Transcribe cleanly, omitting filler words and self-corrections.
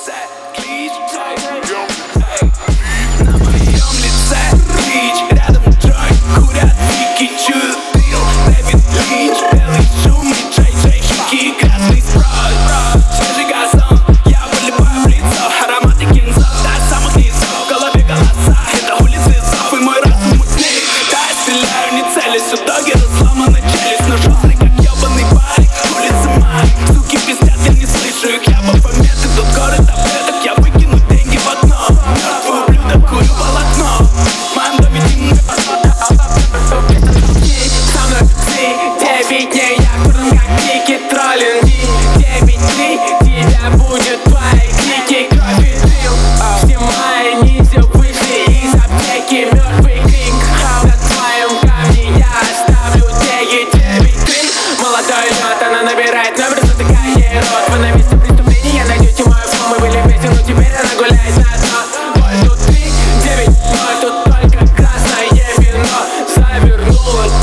клич, на моем лице клич, рядом Джой, курят пики, чуют дым, Дэвид Линч, белый шум и Джей, щеки, красный спрайт, свежий газон, я выливаю в лицо ароматы кинзов, до самых низов, в голове голоса, это улицы зов, и мой разум мутней, да, я стреляю, не целюсь, у Догера сломана челюсть, но жестрый, как ебаный байк, улицы мои, суки пиздят, я не слышу их, я по пометы, тут горы таблеток, я выкину деньги в окно, мертвый ублюдок, курю волокно, в моем доме темно. Со мной 9 дней, я курю как клики, троллинг, 9-3, тебя будет твои клики, кровь и дым, все мои ниндзя вышли из аптеки, мертвый крик, на твоем камне я оставлю теги, 9-3, молодой лед, она набирает номер, затыкая ей рот, вы на месте преступления найдете мою форму, вы любите, но теперь она гуляет на дно, 0 тут 3, 9-0, тут только красное вино, завернула